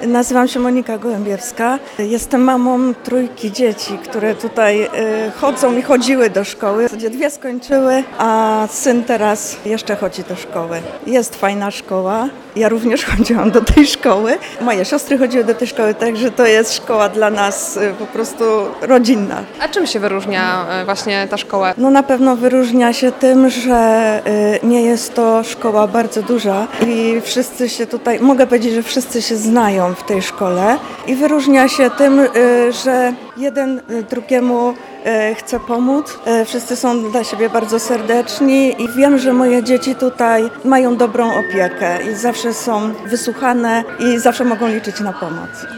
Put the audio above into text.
Nazywam się Monika Gołębiewska. Jestem mamą trójki dzieci, które tutaj chodzą i chodziły do szkoły. Dwie skończyły, a syn teraz jeszcze chodzi do szkoły. Jest fajna szkoła. Ja również chodziłam do tej szkoły. Moje siostry chodziły do tej szkoły, także to jest szkoła dla nas po prostu rodzinna. A czym się wyróżnia właśnie ta szkoła? No na pewno wyróżnia się tym, że nie jest to szkoła bardzo duża i wszyscy się tutaj, mogę powiedzieć, że wszyscy się znają w tej szkole i wyróżnia się tym, że jeden drugiemu chce pomóc. Wszyscy są dla siebie bardzo serdeczni i wiem, że moje dzieci tutaj mają dobrą opiekę i zawsze są wysłuchane i zawsze mogą liczyć na pomoc.